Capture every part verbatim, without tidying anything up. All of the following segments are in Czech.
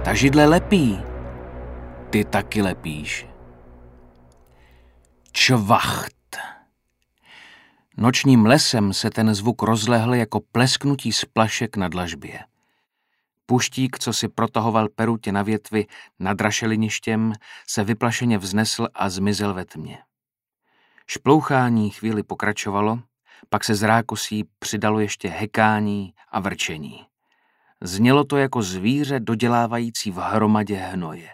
Ta židle lepí. Ty taky lepíš. Čvacht. Nočním lesem se ten zvuk rozlehl jako plesknutí splašek na dlažbě. Puštík, co si protahoval perutě na větvi nad rašeliništěm, se vyplašeně vznesl a zmizel ve tmě. Šplouchání chvíli pokračovalo, pak se z rákosí přidalo ještě hekání a vrčení. Znělo to jako zvíře dodělávající v hromadě hnoje.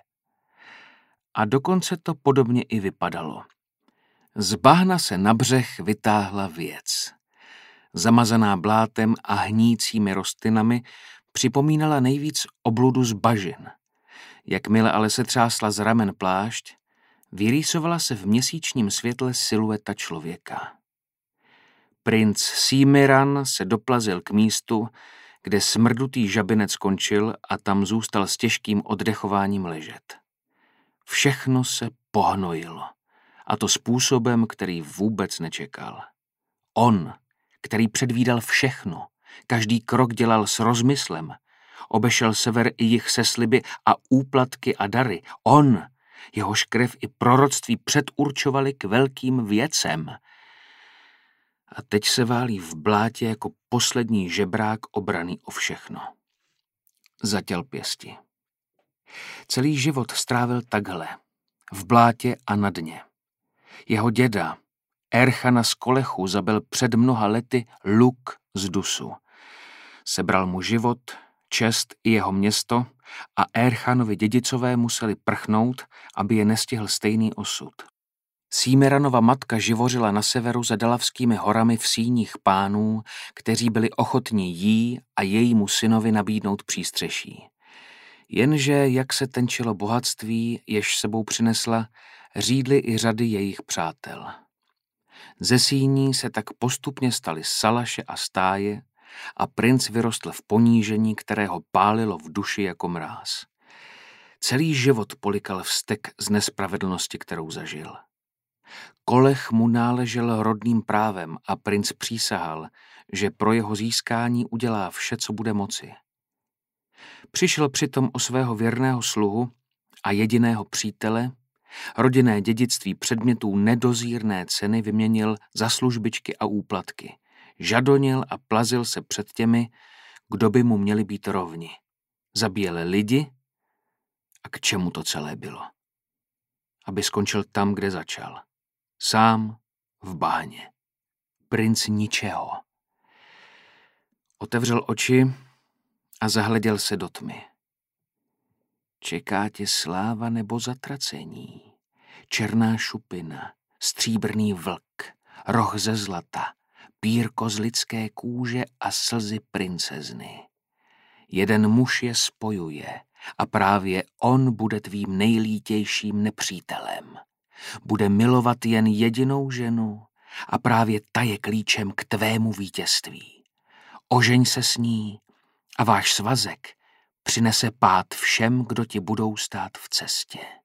A dokonce to podobně i vypadalo. Z bahna se na břeh vytáhla věc. Zamazaná blátem a hnícími rostlinami připomínala nejvíc obludu z bažin. Jakmile ale se třásla z ramen plášť, vyrýsovala se v měsíčním světle silueta člověka. Princ Símiran se doplazil k místu, kde smrdutý žabinec skončil a tam zůstal s těžkým oddechováním ležet. Všechno se pohnojilo, a to způsobem, který vůbec nečekal. On, který předvídal všechno, každý krok dělal s rozmyslem, obešel sever i jih se sliby a úplatky a dary. On, jehož krev i proroctví předurčovali k velkým věcem. A teď se válí v blátě jako poslední žebrák obraný o všechno. Zatěl pěsti. Celý život strávil takhle, v blátě a na dně. Jeho děda, Erchana z Kolechu, zabil před mnoha lety Luk z Dusu. Sebral mu život, čest i jeho město a Erchanovi dědicové museli prchnout, aby je nestihl stejný osud. Símeranova matka živořila na severu za Dalavskými horami v síních pánů, kteří byli ochotní jí a jejímu synovi nabídnout přístřeší. Jenže, jak se tenčilo bohatství, jež sebou přinesla, řídly i řady jejich přátel. Ze síní se tak postupně staly salaše a stáje a princ vyrostl v ponížení, které ho pálilo v duši jako mráz. Celý život polikal vztek z nespravedlnosti, kterou zažil. Kolech mu náležel rodným právem a princ přísahal, že pro jeho získání udělá vše, co bude moci. Přišel přitom o svého věrného sluhu a jediného přítele, rodinné dědictví předmětů nedozírné ceny vyměnil za službičky a úplatky. Žadonil a plazil se před těmi, kdo by mu měli být rovni. Zabíjel lidi a k čemu to celé bylo? Aby skončil tam, kde začal. Sám v bahně. Princ ničeho. Otevřel oči a zahleděl se do tmy. Čeká tě sláva nebo zatracení? Černá šupina, stříbrný vlk, roh ze zlata, pírko z lidské kůže a slzy princezny. Jeden muž je spojuje a právě on bude tvým nejlítějším nepřítelem. Bude milovat jen jedinou ženu a právě ta je klíčem k tvému vítězství. Ožeň se s ní a váš svazek přinese pád všem, kdo ti budou stát v cestě.